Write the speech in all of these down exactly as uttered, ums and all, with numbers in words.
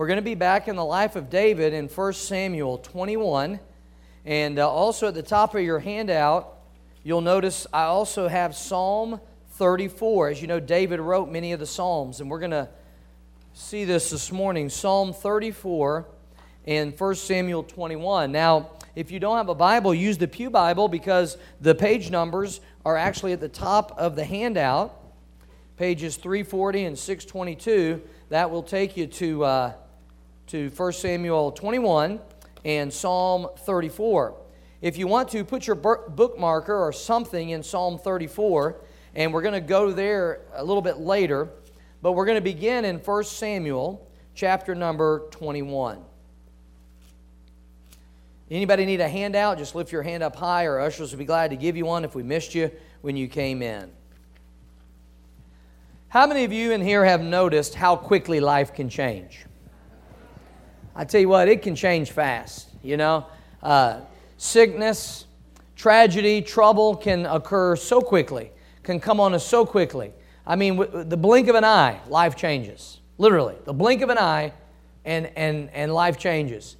We're going to be back in the life of David in First Samuel twenty-one. And uh, also at the top of your handout, you'll notice I also have Psalm thirty-four. As you know, David wrote many of the Psalms, and we're going to see this this morning. Psalm thirty-four and First Samuel twenty-one. Now, if you don't have a Bible, use the Pew Bible because the page numbers are actually at the top of the handout. Pages three forty and six twenty-two. That will take you to, uh, to First Samuel twenty-one and Psalm thirty-four. If you want to, put your bookmarker or something in Psalm thirty-four, and we're going to go there a little bit later, but we're going to begin in First Samuel chapter number twenty-one. Anybody need a handout? Just lift your hand up high. Our ushers will be glad to give you one if we missed you when you came in. How many of you in here have noticed how quickly life can change? I tell you what, it can change fast, you know. Uh, sickness, tragedy, trouble can occur so quickly, can come on us so quickly. I mean, with the blink of an eye, life changes. Literally, the blink of an eye and, and, and life changes.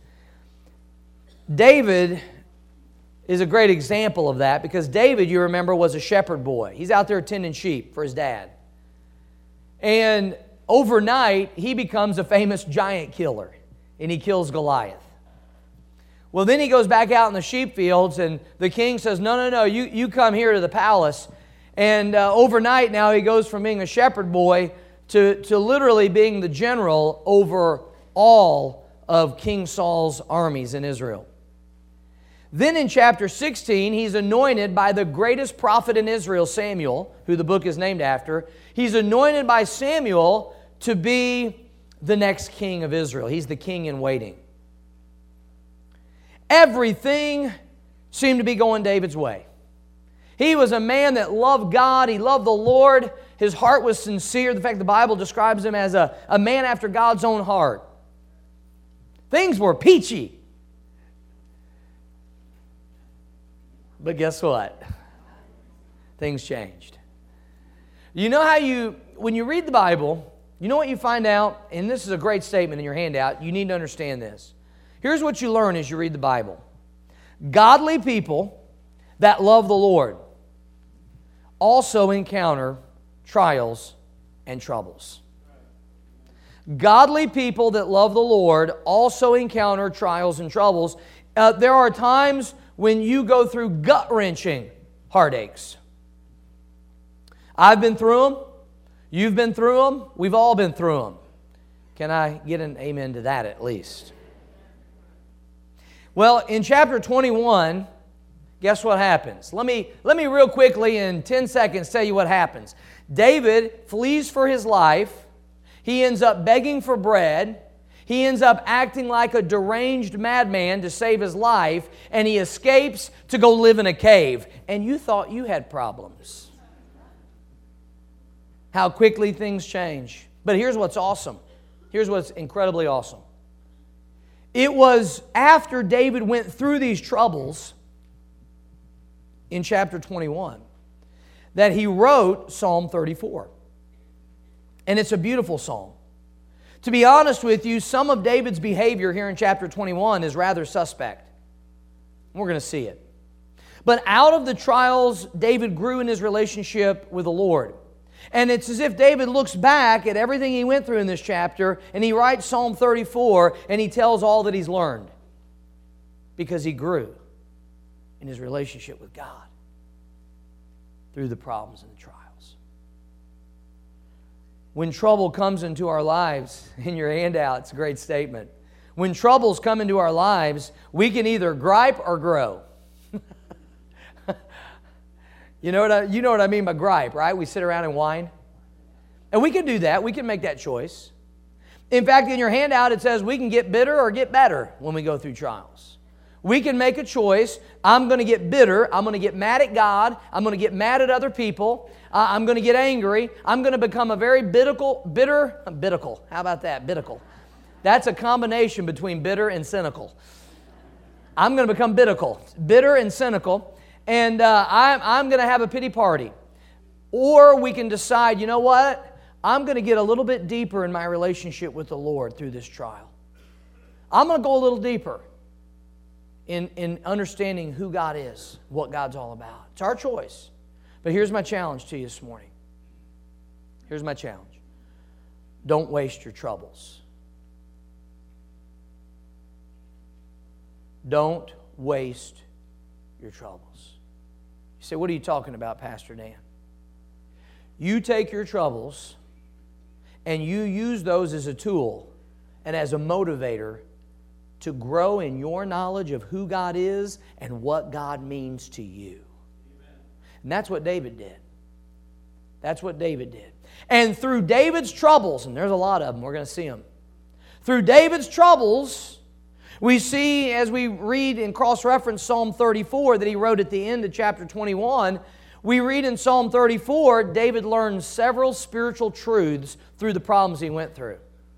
David is a great example of that because David, you remember, was a shepherd boy. He's out there tending sheep for his dad. And overnight, he becomes a famous giant killer, and he kills Goliath. Well, then he goes back out in the sheep fields, and the king says, no, no, no, you, you come here to the palace. And uh, overnight now he goes from being a shepherd boy to, to literally being the general over all of King Saul's armies in Israel. Then in chapter sixteen, he's anointed by the greatest prophet in Israel, Samuel, who the book is named after. He's anointed by Samuel to be the next king of Israel. He's the king in waiting. Everything seemed to be going David's way. He was a man that loved God. He loved the Lord. His heart was sincere. In fact, the Bible describes him as a, a man after God's own heart. Things were peachy. But guess what? Things changed. You know how you, when you read the Bible, you know what you find out? And this is a great statement in your handout. You need to understand this. Here's what you learn as you read the Bible. Godly people that love the Lord also encounter trials and troubles. Godly people that love the Lord also encounter trials and troubles. Uh, there are times when you go through gut-wrenching heartaches. I've been through them. You've been through them. We've all been through them. Can I get an amen to that at least? Well, in chapter twenty-one, guess what happens? Let me, let me real quickly in ten seconds tell you what happens. David flees for his life. He ends up begging for bread. He ends up acting like a deranged madman to save his life, and he escapes to go live in a cave. And you thought you had problems. How quickly things change. But here's what's awesome. Here's what's incredibly awesome. It was after David went through these troubles in chapter twenty-one that he wrote Psalm thirty-four. And it's a beautiful psalm. To be honest with you, some of David's behavior here in chapter twenty-one is rather suspect. We're going to see it. But out of the trials, David grew in his relationship with the Lord. And it's as if David looks back at everything he went through in this chapter, and he writes Psalm thirty-four, and he tells all that he's learned. Because he grew in his relationship with God through the problems and the trials. When trouble comes into our lives, in your handout, it's a great statement. When troubles come into our lives, we can either gripe or grow. You know what I, you know what I mean by gripe, right? We sit around and whine. And we can do that. We can make that choice. In fact, in your handout, it says we can get bitter or get better when we go through trials. We can make a choice. I'm going to get bitter. I'm going to get mad at God. I'm going to get mad at other people. Uh, I'm going to get angry. I'm going to become a very bitter, bitter, bitter. How about that? Bitter. That's a combination between bitter and cynical. I'm going to become bitter, bitter and cynical, and uh, I'm, I'm going to have a pity party. Or we can decide, you know what? I'm going to get a little bit deeper in my relationship with the Lord through this trial. I'm going to go a little deeper in, in understanding who God is, what God's all about. It's our choice. But here's my challenge to you this morning. Here's my challenge. Don't waste your troubles. Don't waste your troubles. You say, what are you talking about, Pastor Dan? You take your troubles and you use those as a tool and as a motivator to grow in your knowledge of who God is and what God means to you. Amen. And that's what David did. That's what David did. And through David's troubles, and there's a lot of them, we're going to see them. Through David's troubles, we see, as we read and cross-reference Psalm thirty-four that he wrote at the end of chapter twenty-one, we read in Psalm thirty-four, David learned several spiritual truths through the problems he went through.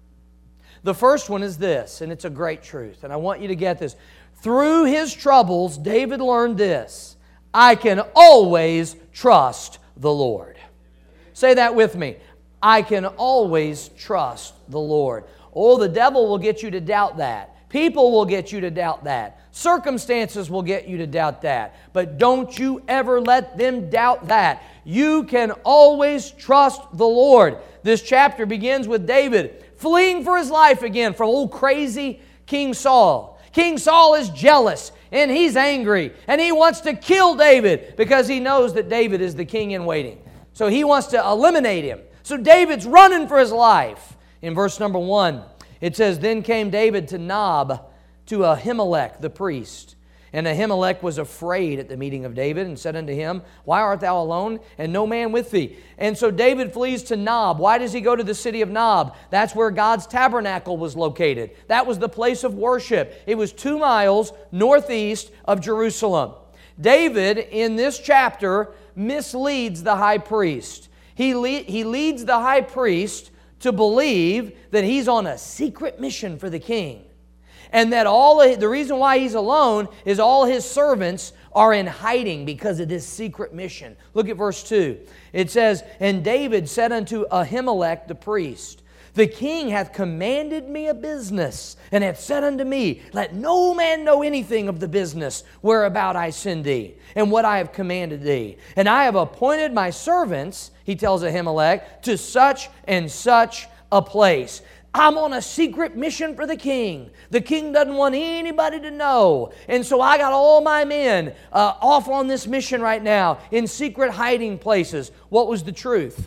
The first one is this, and it's a great truth, and I want you to get this. Through his troubles, David learned this: I can always trust the Lord. Say that with me. I can always trust the Lord. Oh, the devil will get you to doubt that. People will get you to doubt that. Circumstances will get you to doubt that. But don't you ever let them doubt that. You can always trust the Lord. This chapter begins with David fleeing for his life again from old crazy King Saul. King Saul is jealous and he's angry and he wants to kill David because he knows that David is the king in waiting. So he wants to eliminate him. So David's running for his life. In verse number one, it says, Then came David to Nob, to Ahimelech the priest. And Ahimelech was afraid at the meeting of David, and said unto him, Why art thou alone, and no man with thee? And so David flees to Nob. Why does he go to the city of Nob? That's where God's tabernacle was located. That was the place of worship. It was two miles northeast of Jerusalem. David, in this chapter, misleads the high priest. He, le- he leads the high priest to believe that he's on a secret mission for the king. And that all of, the reason why he's alone is all his servants are in hiding because of this secret mission. Look at verse two. It says, And David said unto Ahimelech the priest, The king hath commanded me a business, and hath said unto me, Let no man know anything of the business whereabout I send thee, and what I have commanded thee. And I have appointed my servants, he tells Ahimelech, to such and such a place. I'm on a secret mission for the king. The king doesn't want anybody to know. And so I got all my men uh, off on this mission right now in secret hiding places. What was the truth?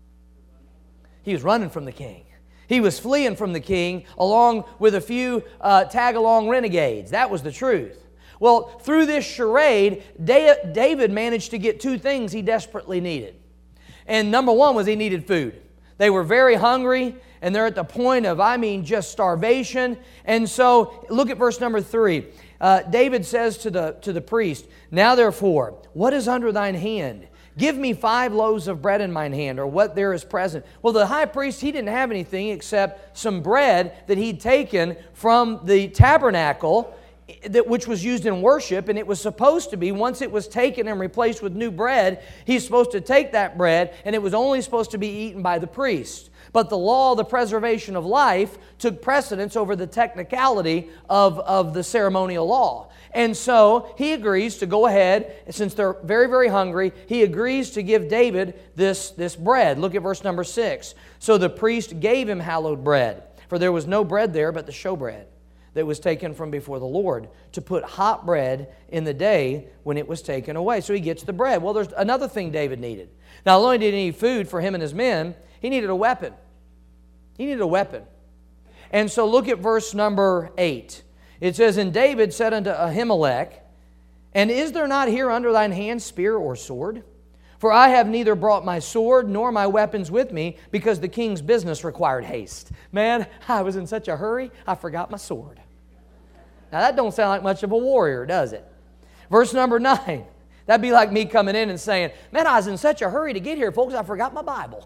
He was running from the king. He was fleeing from the king along with a few uh, tag-along renegades. That was the truth. Well, through this charade, David managed to get two things he desperately needed. And number one was he needed food. They were very hungry, and they're at the point of, I mean, just starvation. And so, look at verse number three. Uh, David says to the, to the priest, Now therefore, what is under thine hand? Give me five loaves of bread in mine hand, or what there is present. Well, the high priest, he didn't have anything except some bread that he'd taken from the tabernacle, that which was used in worship, and it was supposed to be, once it was taken and replaced with new bread, he's supposed to take that bread, and it was only supposed to be eaten by the priest. But the law of the preservation of life took precedence over the technicality of, of the ceremonial law. And so he agrees to go ahead, since they're very, very hungry, he agrees to give David this, this bread. Look at verse number six. So the priest gave him hallowed bread, for there was no bread there but the showbread that was taken from before the Lord, to put hot bread in the day when it was taken away. So he gets the bread. Well, there's another thing David needed. Not only did he need food for him and his men, he needed a weapon. He needed a weapon. And so look at verse number eight. It says, And David said unto Ahimelech, And is there not here under thine hand spear or sword? For I have neither brought my sword nor my weapons with me, because the king's business required haste. Man, I was in such a hurry, I forgot my sword. Now that don't sound like much of a warrior, does it? Verse number nine. That'd be like me coming in and saying, Man, I was in such a hurry to get here, folks, I forgot my Bible.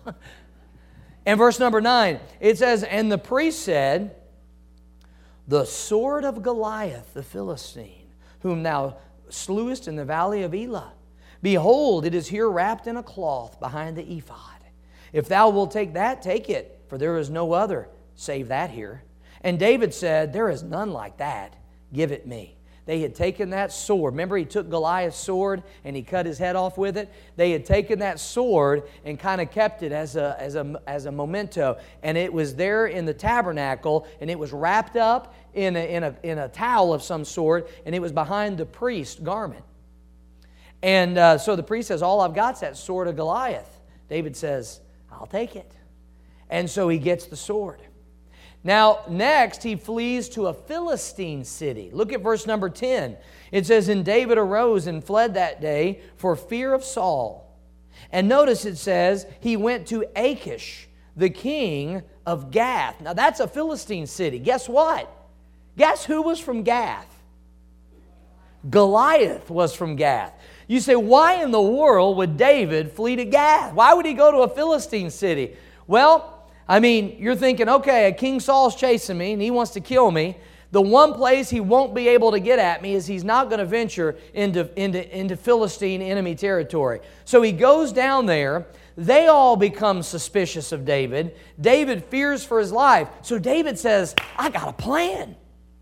And verse number nine, it says, And the priest said, The sword of Goliath the Philistine, whom thou slewest in the valley of Elah, behold, it is here wrapped in a cloth behind the ephod. If thou wilt take that, take it, for there is no other save that here. And David said, there is none like that. Give it me. They had taken that sword. Remember, he took Goliath's sword and he cut his head off with it? They had taken that sword and kind of kept it as a, as a, as a memento. And it was there in the tabernacle, and it was wrapped up in a, in a, in a towel of some sort, and it was behind the priest's garment. And uh, so the priest says, all I've got is that sword of Goliath. David says, I'll take it. And so he gets the sword. Now, next, he flees to a Philistine city. Look at verse number ten. It says, and David arose and fled that day for fear of Saul. And notice it says, he went to Achish, the king of Gath. Now, that's a Philistine city. Guess what? Guess who was from Gath? Goliath was from Gath. You say, why in the world would David flee to Gath? Why would he go to a Philistine city? Well, I mean, you're thinking, okay, King Saul's chasing me and he wants to kill me. The one place he won't be able to get at me is he's not going to venture into, into, into Philistine enemy territory. So he goes down there. They all become suspicious of David. David fears for his life. So David says, I got a plan.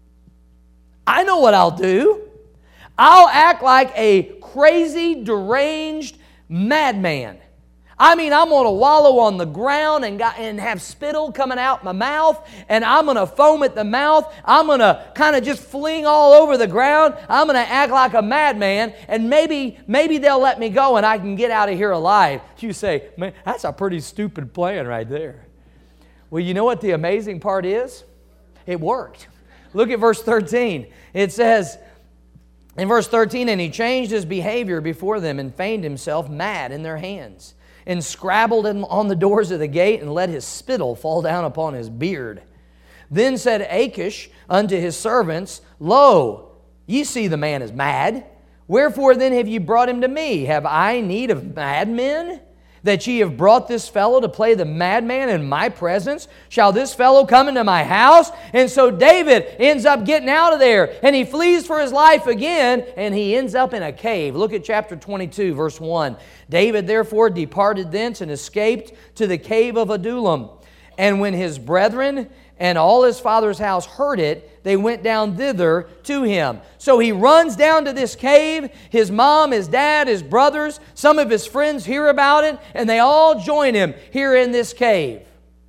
I know what I'll do. I'll act like a crazy, deranged madman. I mean, I'm going to wallow on the ground and, got, and have spittle coming out my mouth, and I'm going to foam at the mouth. I'm going to kind of just fling all over the ground. I'm going to act like a madman, and maybe, maybe they'll let me go and I can get out of here alive. You say, man, that's a pretty stupid plan right there. Well, you know what the amazing part is? It worked. Look at verse thirteen. It says, in verse thirteen, and he changed his behavior before them and feigned himself mad in their hands, and scrabbled on the doors of the gate, and let his spittle fall down upon his beard. Then said Achish unto his servants, Lo, ye see the man is mad. Wherefore then have ye brought him to me? Have I need of madmen, that ye have brought this fellow to play the madman in my presence? Shall this fellow come into my house? And so David ends up getting out of there, and he flees for his life again, and he ends up in a cave. Look at chapter twenty-two, verse one. David therefore departed thence and escaped to the cave of Adullam. And when his brethren and all his father's house heard it, they went down thither to him. So he runs down to this cave. His mom, his dad, his brothers, some of his friends hear about it, and they all join him here in this cave.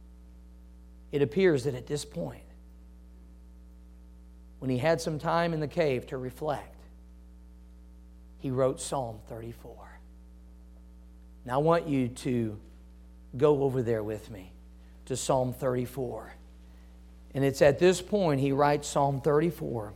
It appears that at this point, when he had some time in the cave to reflect, he wrote Psalm thirty-four. Now I want you to go over there with me to Psalm thirty-four. And it's at this point he writes Psalm thirty-four.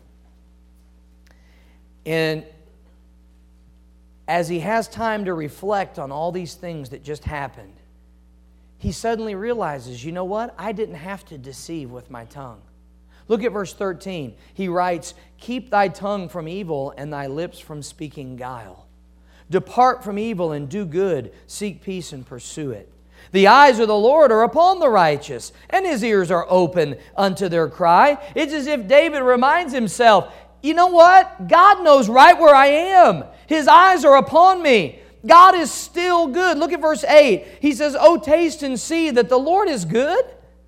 And as he has time to reflect on all these things that just happened, he suddenly realizes, you know what? I didn't have to deceive with my tongue. Look at verse thirteen. He writes, Keep thy tongue from evil and thy lips from speaking guile. Depart from evil and do good. Seek peace and pursue it. The eyes of the Lord are upon the righteous, and His ears are open unto their cry. It's as if David reminds himself, you know what? God knows right where I am. His eyes are upon me. God is still good. Look at verse eight. He says, O taste and see that the Lord is good.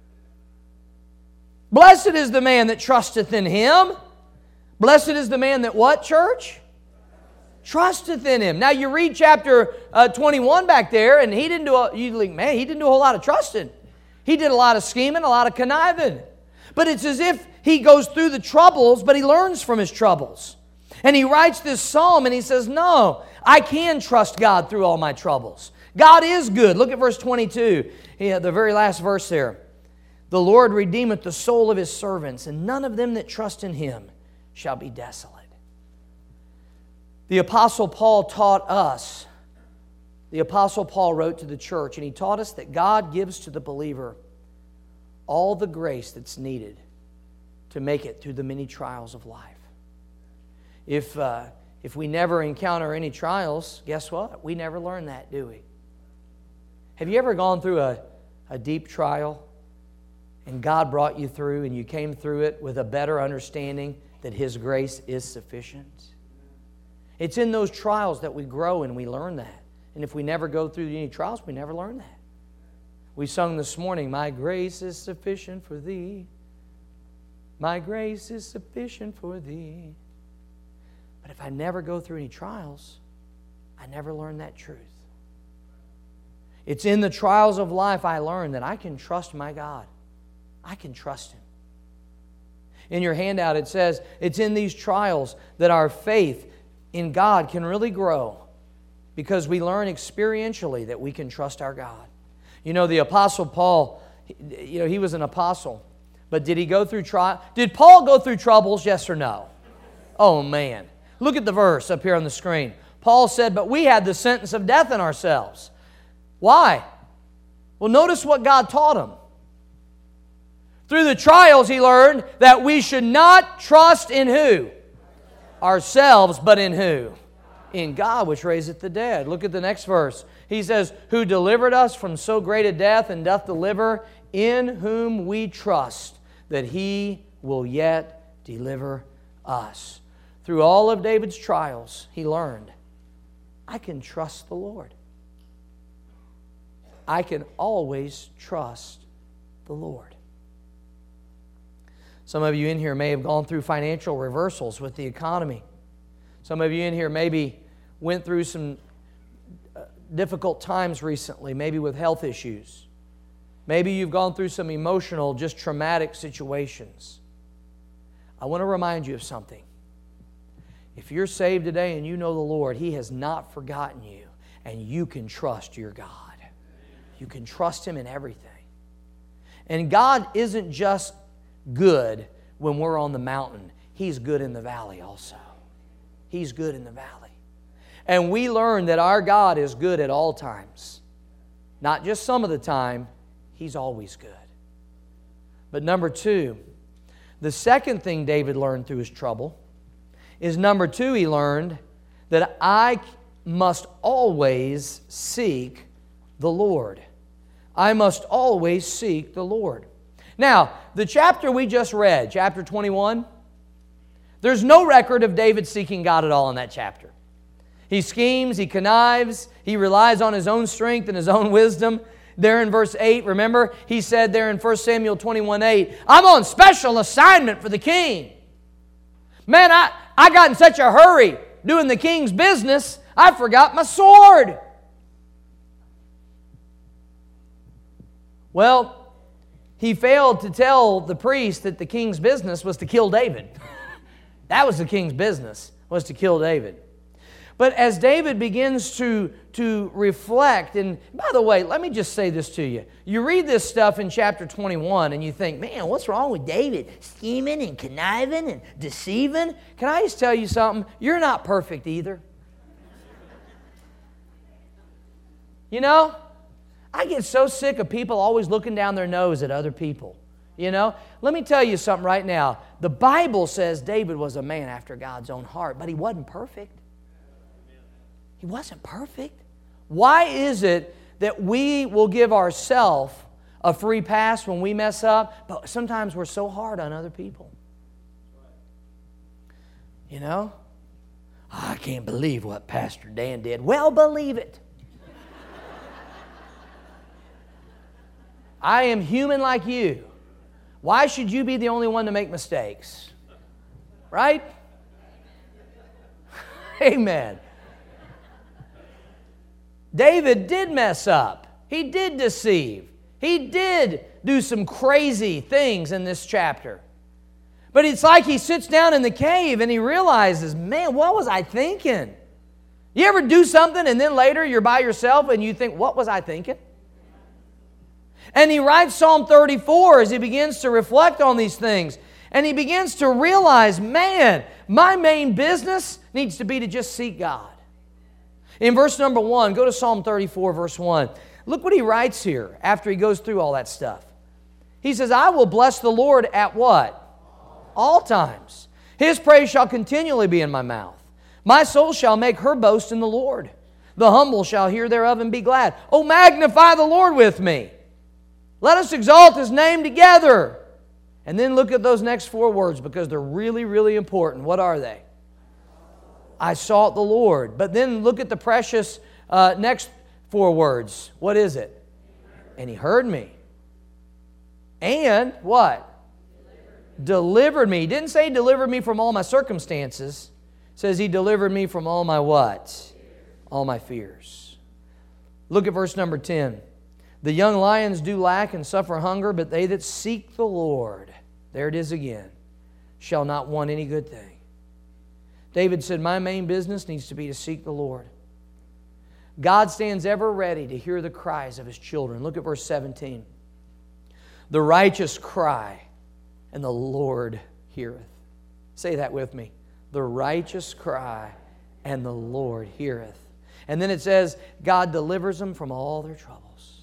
Blessed is the man that trusteth in Him. Blessed is the man that what, church? Trusteth in Him. Now you read chapter uh, twenty-one back there, and he didn't do a, you think, man, he didn't do a whole lot of trusting. He did a lot of scheming, a lot of conniving. But it's as if he goes through the troubles, but he learns from his troubles. And he writes this psalm, and he says, no, I can trust God through all my troubles. God is good. Look at verse twenty-two, yeah, the very last verse there. The Lord redeemeth the soul of His servants, and none of them that trust in Him shall be desolate. The Apostle Paul taught us, the Apostle Paul wrote to the church, and he taught us that God gives to the believer all the grace that's needed to make it through the many trials of life. If, uh, if we never encounter any trials, guess what? We never learn that, do we? Have you ever gone through a, a deep trial and God brought you through and you came through it with a better understanding that His grace is sufficient? It's in those trials that we grow and we learn that. And if we never go through any trials, we never learn that. We sung this morning, my grace is sufficient for thee. My grace is sufficient for thee. But if I never go through any trials, I never learn that truth. It's in the trials of life I learn that I can trust my God. I can trust Him. In your handout it says, it's in these trials that our faith in God can really grow, because we learn experientially that we can trust our God. You know, the Apostle Paul, you know, he was an apostle. But did he go through trial? Did Paul go through troubles, yes or no? Oh, man. Look at the verse up here on the screen. Paul said, but we had the sentence of death in ourselves. Why? Well, notice what God taught him. Through the trials, he learned that we should not trust in who? Ourselves, but in who? In God, which raiseth the dead. Look at the next verse. He says, who delivered us from so great a death, and doth deliver, in whom we trust, that He will yet deliver us. Through all of David's trials, he learned, I can trust the Lord. I can always trust the Lord. Some of you in here may have gone through financial reversals with the economy. Some of you in here maybe went through some difficult times recently, maybe with health issues. Maybe you've gone through some emotional, just traumatic situations. I want to remind you of something. If you're saved today and you know the Lord, He has not forgotten you, and you can trust your God. You can trust Him in everything. And God isn't just good when we're on the mountain. He's good in the valley also. He's good in the valley. And we learn that our God is good at all times. Not just some of the time. He's always good. But number two, the second thing David learned through his trouble is number two, he learned that I must always seek the Lord. I must always seek the Lord. Now, the chapter we just read, chapter twenty-one, there's no record of David seeking God at all in that chapter. He schemes, he connives, he relies on his own strength and his own wisdom. There in verse eight, remember, he said there in First Samuel twenty-one eight, I'm on special assignment for the king. Man, I, I got in such a hurry doing the king's business, I forgot my sword. Well, he failed to tell the priest that the king's business was to kill David. That was the king's business, was to kill David. But as David begins to, to reflect, and by the way, let me just say this to you. You read this stuff in chapter twenty-one and you think, man, what's wrong with David? Scheming and conniving and deceiving? Can I just tell you something? You're not perfect either. You know, I get so sick of people always looking down their nose at other people. You know, let me tell you something right now. The Bible says David was a man after God's own heart, but he wasn't perfect. He wasn't perfect. Why is it that we will give ourselves a free pass when we mess up, but sometimes we're so hard on other people? You know? I can't believe what Pastor Dan did. Well, believe it. I am human like you. Why should you be the only one to make mistakes? Right? Amen. David did mess up. He did deceive. He did do some crazy things in this chapter. But it's like he sits down in the cave and he realizes, man, what was I thinking? You ever do something and then later you're by yourself and you think, what was I thinking? And he writes Psalm thirty-four as he begins to reflect on these things. And he begins to realize, man, my main business needs to be to just seek God. In verse number one, go to Psalm thirty-four, verse one. Look what he writes here after he goes through all that stuff. He says, I will bless the Lord at what? All times. His praise shall continually be in my mouth. My soul shall make her boast in the Lord. The humble shall hear thereof and be glad. Oh, magnify the Lord with me. Let us exalt His name together. And then look at those next four words because they're really, really important. What are they? I sought the Lord. But then look at the precious uh, next four words. What is it? And He heard me. And what? Delivered me. He didn't say He delivered me from all my circumstances. It says He delivered me from all my what? All my fears. Look at verse number ten. The young lions do lack and suffer hunger, but they that seek the Lord, there it is again, shall not want any good thing. David said, my main business needs to be to seek the Lord. God stands ever ready to hear the cries of His children. Look at verse seventeen. The righteous cry, and the Lord heareth. Say that with me. The righteous cry, and the Lord heareth. And then it says, God delivers them from all their troubles.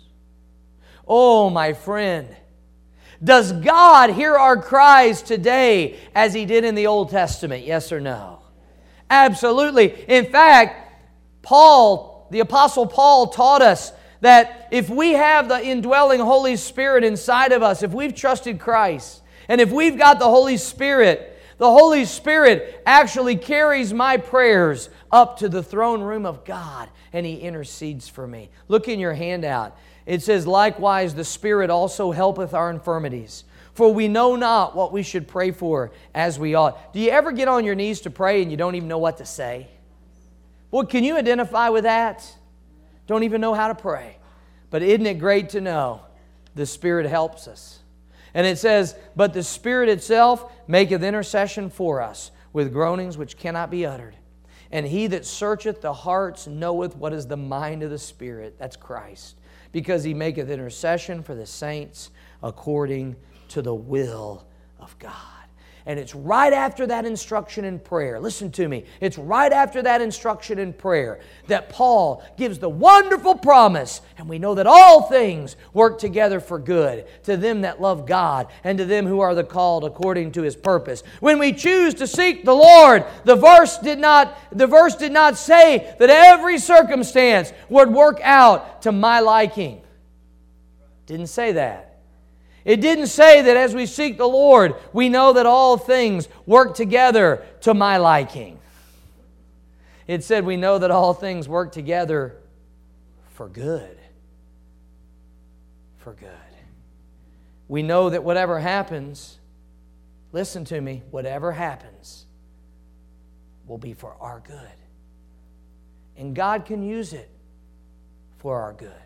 Oh, my friend, does God hear our cries today as He did in the Old Testament? Yes or no? Absolutely. In fact, Paul, the Apostle Paul, taught us that if we have the indwelling Holy Spirit inside of us, if we've trusted Christ, and if we've got the Holy Spirit, the Holy Spirit actually carries my prayers up to the throne room of God, and He intercedes for me. Look in your handout. It says, likewise the Spirit also helpeth our infirmities. For we know not what we should pray for as we ought. Do you ever get on your knees to pray and you don't even know what to say? Well, can you identify with that? Don't even know how to pray. But isn't it great to know the Spirit helps us? And it says, but the Spirit itself maketh intercession for us with groanings which cannot be uttered. And He that searcheth the hearts knoweth what is the mind of the Spirit. That's Christ. Because He maketh intercession for the saints according to the will of God. And it's right after that instruction in prayer. Listen to me. It's right after that instruction in prayer that Paul gives the wonderful promise. And we know that all things work together for good to them that love God and to them who are the called according to His purpose. When we choose to seek the Lord, the verse did not, the verse did not say that every circumstance would work out to my liking. Didn't say that. It didn't say that as we seek the Lord, we know that all things work together to my liking. It said we know that all things work together for good. For good. We know that whatever happens, listen to me, whatever happens will be for our good. And God can use it for our good.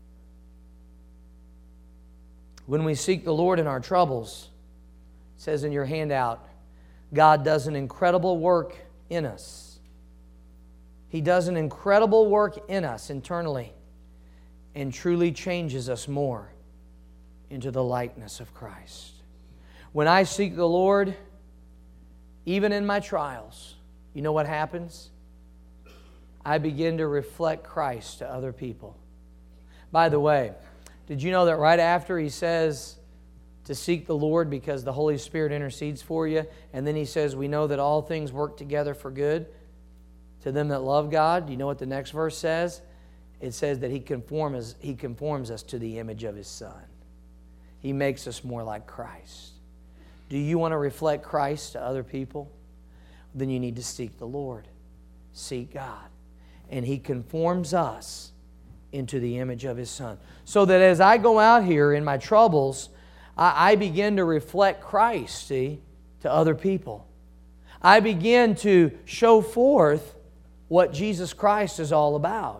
When we seek the Lord in our troubles, it says in your handout, God does an incredible work in us. He does an incredible work in us internally and truly changes us more into the likeness of Christ. When I seek the Lord, even in my trials, you know what happens? I begin to reflect Christ to other people. By the way, did you know that right after He says to seek the Lord because the Holy Spirit intercedes for you, and then He says we know that all things work together for good to them that love God? Do you know what the next verse says? It says that He conforms, He conforms us to the image of His Son. He makes us more like Christ. Do you want to reflect Christ to other people? Then you need to seek the Lord. Seek God. And He conforms us into the image of His Son. So that as I go out here in my troubles, I, I begin to reflect Christ, see, to other people. I begin to show forth what Jesus Christ is all about.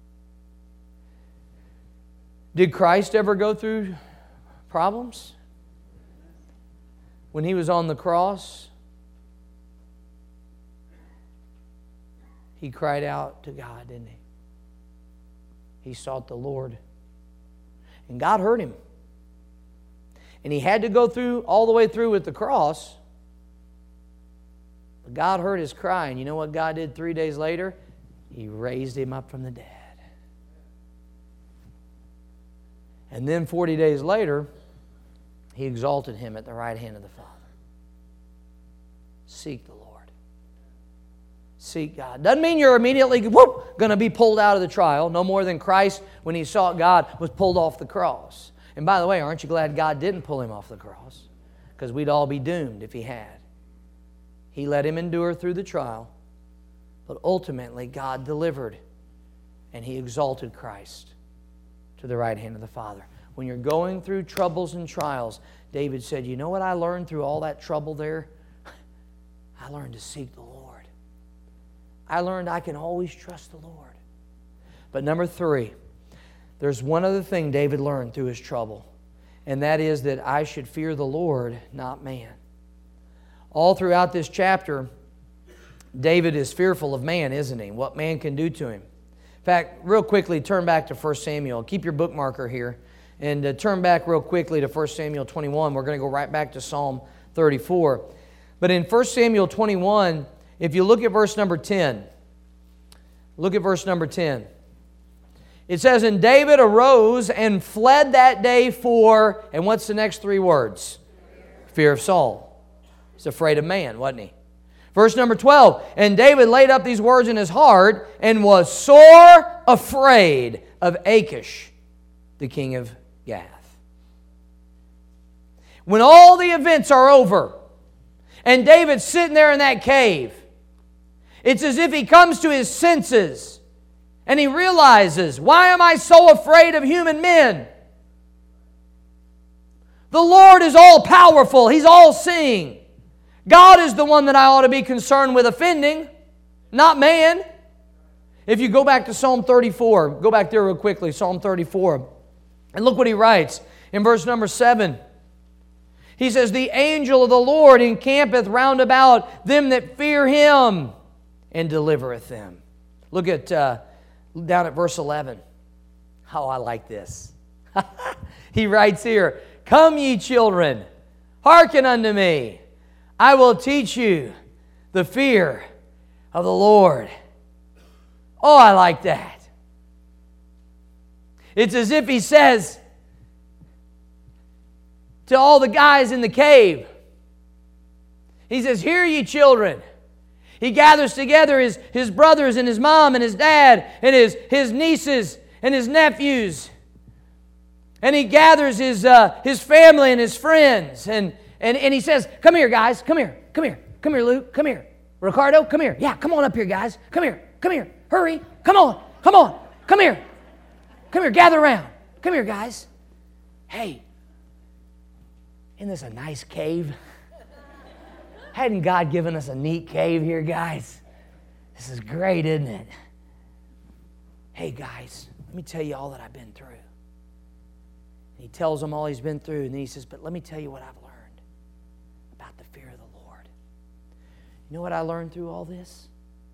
Did Christ ever go through problems? When He was on the cross, He cried out to God, didn't He? He sought the Lord. And God heard Him. And He had to go through all the way through with the cross. But God heard His cry. And you know what God did three days later? He raised Him up from the dead. And then forty days later, He exalted Him at the right hand of the Father. Seek the Lord. Seek God. Doesn't mean you're immediately whoop, going to be pulled out of the trial. No more than Christ, when He sought God, was pulled off the cross. And by the way, aren't you glad God didn't pull Him off the cross? Because we'd all be doomed if He had. He let Him endure through the trial. But ultimately, God delivered. And He exalted Christ to the right hand of the Father. when you're going through troubles and trials, David said, you know what I learned through all that trouble there? I learned to seek the Lord. I learned I can always trust the Lord. But number three, there's one other thing David learned through his trouble, and that is that I should fear the Lord, not man. All throughout this chapter, David is fearful of man, isn't he? What man can do to him. In fact, real quickly, turn back to First Samuel. Keep your bookmarker here. And uh, turn back real quickly to First Samuel twenty-one. We're going to go right back to Psalm thirty-four. But in First Samuel twenty-one, if you look at verse number ten, look at verse number ten. It says, and David arose and fled that day for, and what's the next three words? Fear of Saul. He's afraid of man, wasn't he? Verse number twelve, and David laid up these words in his heart and was sore afraid of Achish, the king of Gath. When all the events are over and David's sitting there in that cave, it's as if he comes to his senses and he realizes, why am I so afraid of human men? The Lord is all-powerful. He's all-seeing. God is the one that I ought to be concerned with offending, not man. If you go back to Psalm thirty-four, go back there real quickly, Psalm thirty-four, and look what he writes in verse number seven. He says, the angel of the Lord encampeth round about them that fear Him and delivereth them. Look at uh, down at verse eleven. Oh, I like this. He writes here, come ye children, hearken unto me. I will teach you the fear of the Lord. Oh, I like that. It's as if he says to all the guys in the cave, he says, hear ye children. He gathers together his, his brothers and his mom and his dad and his, his nieces and his nephews. And he gathers his, uh, his family and his friends. And, and, and he says, come here, guys. Come here. Come here. Come here, Luke. Come here. Ricardo, come here. Yeah, come on up here, guys. Come here. Come here. Hurry. Come on. Come on. Come here. Come here. Gather around. Come here, guys. Hey, isn't this a nice cave? Hadn't God given us a neat cave here, guys? This is great, isn't it? Hey, guys, let me tell you all that I've been through. And he tells them all he's been through, and then he says, but let me tell you what I've learned about the fear of the Lord. You know what I learned through all this?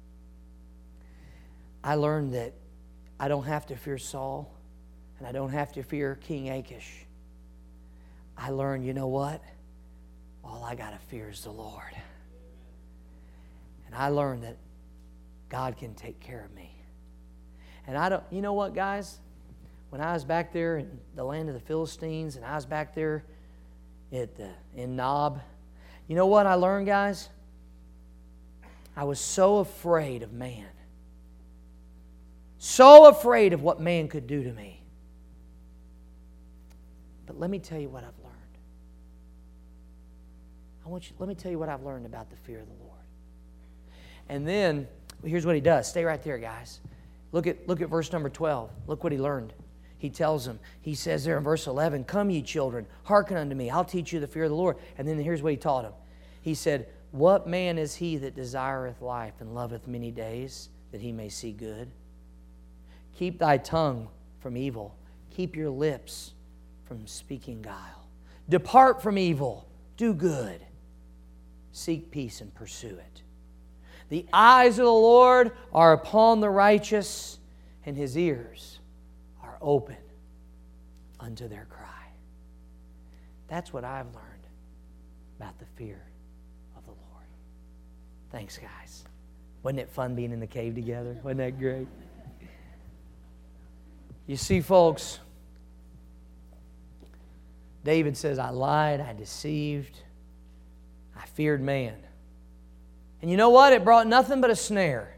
I learned that I don't have to fear Saul, and I don't have to fear King Achish. I learned, you know what? All I got to fear is the Lord. And I learned that God can take care of me. And I don't, you know what, guys? When I was back there in the land of the Philistines, and I was back there at the, in Nob, you know what I learned, guys? I was so afraid of man. So afraid of what man could do to me. But let me tell you what I've learned. I want you, let me tell you what I've learned about the fear of the Lord. And then, well, here's what he does. Stay right there, guys. Look at, look at verse number twelve. Look what he learned. He tells them, he says there in verse eleven, come ye children, hearken unto me, I'll teach you the fear of the Lord. And then here's what he taught them. He said, what man is he that desireth life and loveth many days, that he may see good? Keep thy tongue from evil. Keep your lips from speaking guile. Depart from evil. Do good. Seek peace and pursue it. The eyes of the Lord are upon the righteous, and His ears are open unto their cry. That's what I've learned about the fear of the Lord. Thanks, guys. Wasn't it fun being in the cave together? Wasn't that great? You see, folks, David says, I lied, I deceived, I feared man. And you know what? It brought nothing but a snare.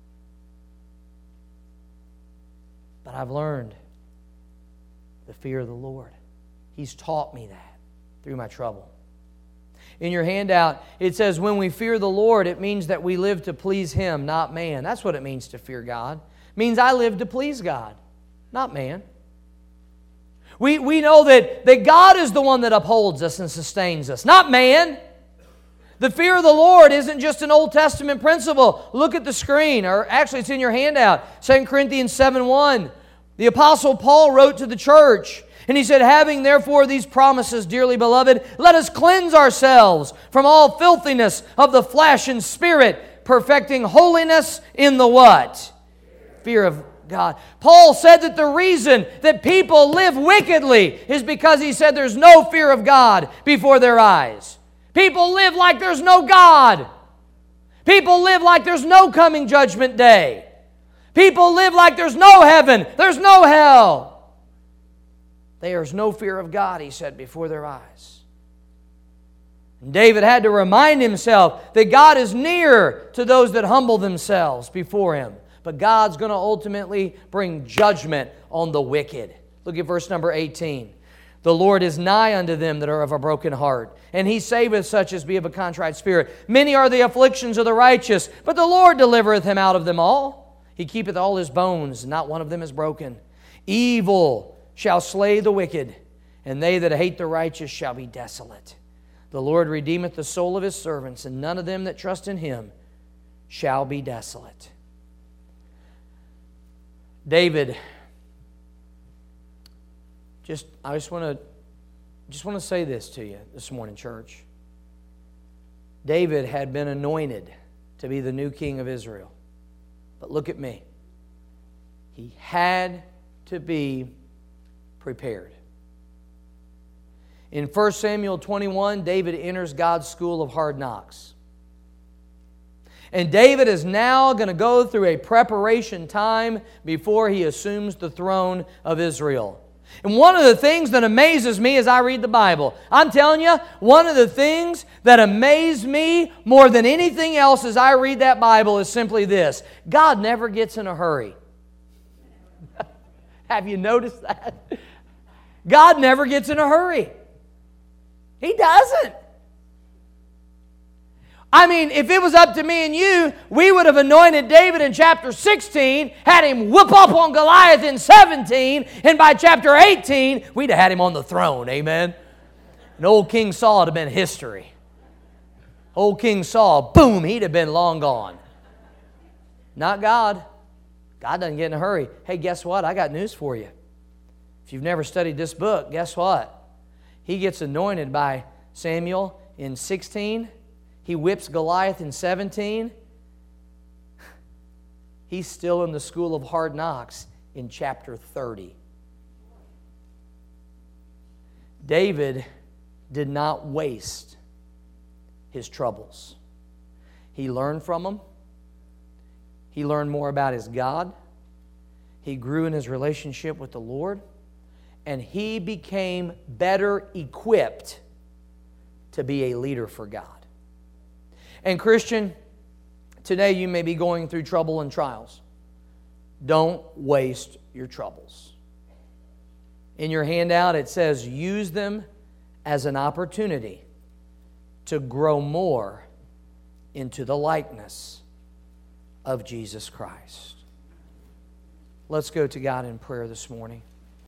But I've learned the fear of the Lord. He's taught me that through my trouble. In your handout, it says, when we fear the Lord, it means that we live to please Him, not man. That's what it means to fear God. It means I live to please God, not man. We, we know that, that God is the one that upholds us and sustains us, not man. The fear of the Lord isn't just an Old Testament principle. Look at the screen, or actually it's in your handout. Second Corinthians seven one. The Apostle Paul wrote to the church, and he said, having therefore these promises, dearly beloved, let us cleanse ourselves from all filthiness of the flesh and spirit, perfecting holiness in the what? Fear of God. Paul said that the reason that people live wickedly is because he said there's no fear of God before their eyes. People live like there's no God. People live like there's no coming judgment day. People live like there's no heaven, there's no hell. There's no fear of God, he said, before their eyes. And David had to remind himself that God is near to those that humble themselves before Him. But God's going to ultimately bring judgment on the wicked. Look at verse number eighteen. The Lord is nigh unto them that are of a broken heart, and He saveth such as be of a contrite spirit. Many are the afflictions of the righteous, but the Lord delivereth him out of them all. He keepeth all his bones, not one of them is broken. Evil shall slay the wicked, and they that hate the righteous shall be desolate. The Lord redeemeth the soul of His servants, and none of them that trust in Him shall be desolate. David, just I just want to just want to say this to you this morning, church. David had been anointed to be the new king of Israel. But look at me. He had to be prepared. In First Samuel twenty-one, David enters God's school of hard knocks. And David is now going to go through a preparation time before he assumes the throne of Israel. And one of the things that amazes me as I read the Bible, I'm telling you, one of the things that amazed me more than anything else as I read that Bible is simply this: God never gets in a hurry. Have you noticed that? God never gets in a hurry. He doesn't. I mean, if it was up to me and you, we would have anointed David in chapter sixteen, had him whoop up on Goliath in seventeen, and by chapter eighteen, we'd have had him on the throne, amen? And old King Saul would have been history. Old King Saul, boom, he'd have been long gone. Not God. God doesn't get in a hurry. Hey, guess what? I got news for you. If you've never studied this book, guess what? He gets anointed by Samuel in sixteen. He whips Goliath in seventeen. He's still in the school of hard knocks in chapter thirty. David did not waste his troubles. He learned from them. He learned more about his God. He grew in his relationship with the Lord. And he became better equipped to be a leader for God. And Christian, today you may be going through trouble and trials. Don't waste your troubles. In your handout it says, use them as an opportunity to grow more into the likeness of Jesus Christ. Let's go to God in prayer this morning.